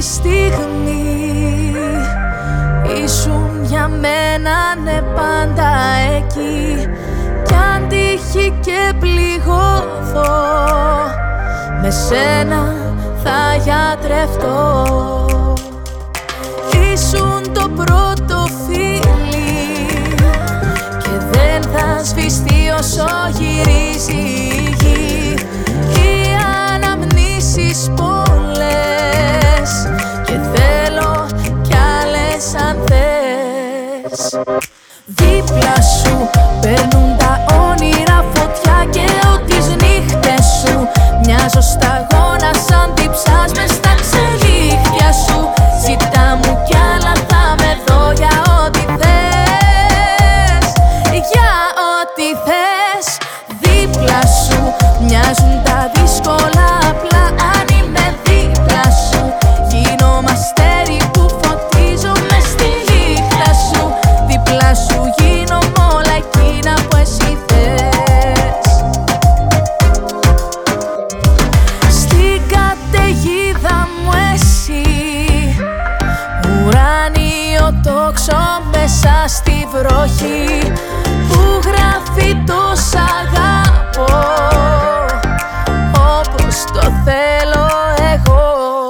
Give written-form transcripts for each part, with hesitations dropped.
στιγμή ήσουν για μένα, ναι, πάντα εκεί. Κι αν τύχει και πληγώθω, με σένα θα γιατρευτώ. Ήσουν το πρώτο φίλι και δεν θα σβηστεί όσο γυρίζει η γη. Οι αναμνήσεις πολλές και θέλω κι άλλες αν θες. Δίπλα σου παίρνουν τα όνειρα φωτιά και τις νύχτες σου μοιάζω σταγόνα σαν τυψάς μες στα ξενύχτια σου. Ζητά μου κι άλλα, θα με δω για ό,τι θες, για ό,τι θες. Δίπλα σου μοιάζουν τα δύσκολα απλά. Αν είμαι δίπλα σου γίνω μαστέρι που φωτίζω μες στη νύχτα σου. Δίπλα σου γίνω μ' όλα εκείνα που εσύ θες. Στην καταιγίδα μου εσύ, ουράνιο τόξο μέσα στη βροχή που γράφει το σ' αγάπω όπως το θέλω εγώ.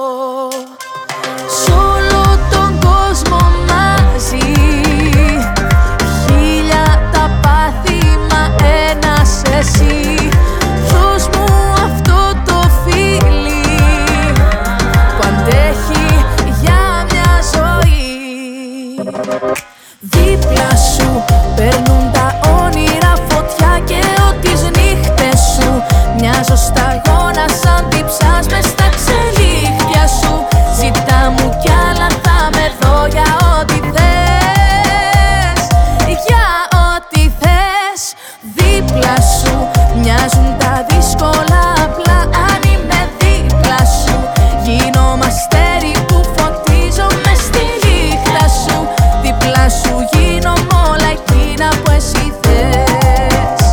Σ' όλο τον κόσμο μαζί, χίλια τα πάθη μα ένας εσύ. Δώσ' μου αυτό το φίλι που αντέχει για μια ζωή. Δίπλα σου παίρνουν τα όνειρα φωτιά και τις νύχτες σου μοιάζω σταγόνα σαν τυψάς μες στα ξενύχτια σου. Ζητά μου κι άλλα, θα με δω για ό,τι θες, για ό,τι θες. Δίπλα σου μοιάζουν τα δύσκολα απλά. Αν είμαι δίπλα σου γίνω μαστέρι που φωτίζω μες στη νύχτα σου. Δίπλα σου γίνω μ' όλα εκείνα που εσύ θες.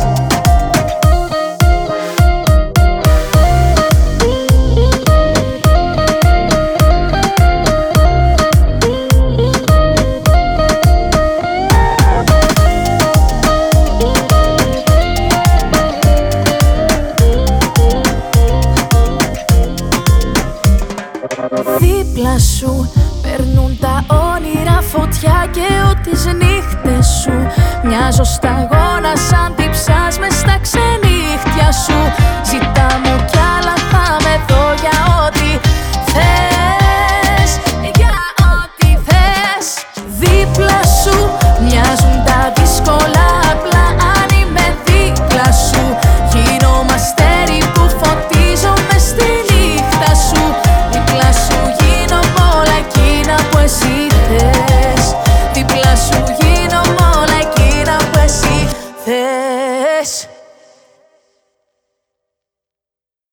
Δίπλα σου παίρνουν τα όνειρα φωτιά και τις νύχτες σου μοιάζω σταγόνα σαν τυψάς μες στα ξενύχτια σου.